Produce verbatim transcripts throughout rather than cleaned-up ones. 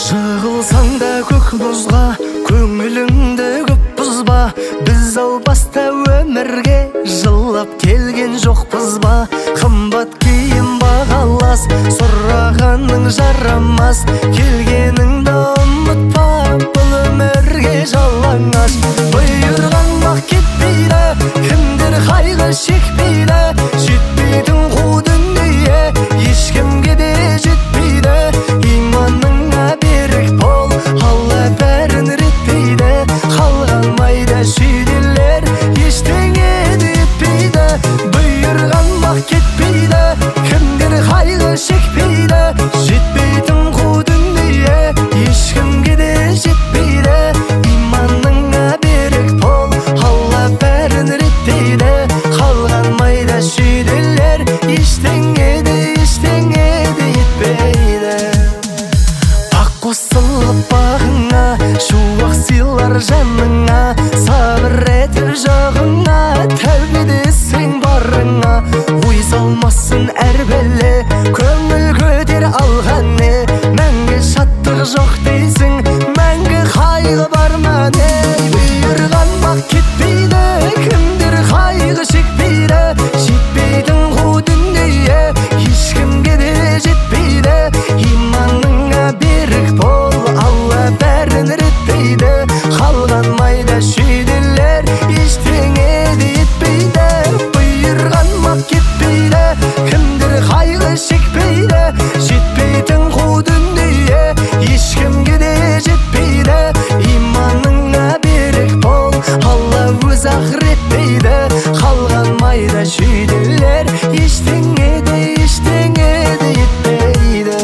Жығылсаң да көк мұзға, көңіліңді көп бұзба. Біз албаста өмірге жылап келген жоқпыз ба? Қымбат киім бағалас, сұрағаның жарамас. Келгеніңді ұмытпа, бұл өмірге жалаңаш. Бұйырған бақ кетпейді, кімдер қайғы шекпейді. Жетпейтін қу дүние, ешкімге де жетпейді. Иманыңа берік бол, Алла бәрін реттейді. Қалған майда шүйделер ештеңе де етпейді. Бұйырған бақ кетпейді, кімдер қайғы шекпейді. Жетпейтін қу дүние, ешкімге де жетпейді. Иманыңа берік бол, Алла бәрін реттейді. Қалған майда шүйделер ештеңе де ештеңе де етпейді. Ақ қосылып бағыңа, шуақ сыйлар жаныңа. Сабыр етіп жағыңа, тәубе десең барыңа. Ой салмасын әр бәле, көңіл көтер алған не. Мәңгі шаттық жоқ дейсің, мәңгі қайғы бар ма не? Бұйырған бақ кетпейді, кімдер қайғы шекпейді. Жетпейтін қу дүние, ешкімге де жетпейді. Иманыңа берік бол, Алла бәрін реттейді. Қалған майда шүйделер ештеңе де етпейді. Бұйырған бақ кетпейді, кімдер қайғы шекпейді. Жетпейтін қу дүние, ешкімге де жетпейді. Иманыңа берік бол, Алла өз ақыреттейді. Қалған майда шүйделер ештеңе де ештеңе де етпейді.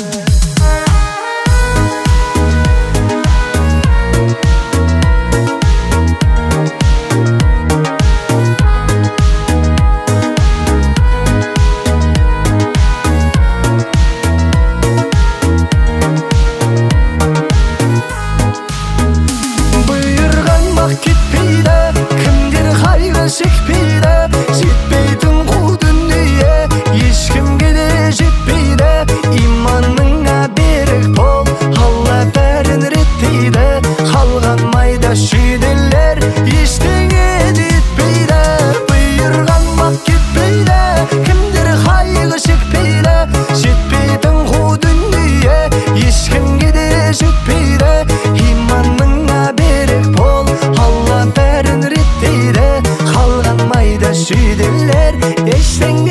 Бұйырған бақ кетпейді, кімдер қайғы шекпейді. Жетпейтін қу дүние, ешкімге де жетпейді. Иманыңа берік бол, Алла бәрін реттейді. Қалған майда шүйделер ештеңе де етпейді. Бұйырған бақ кетпейді, кімдер қайғы шекпейді. Жетпейтін қу дүние, ешкімге де жетпейді. Иманыңа берік бол, Алла бәрін реттейді. Қалған майда шүйделер ештеңе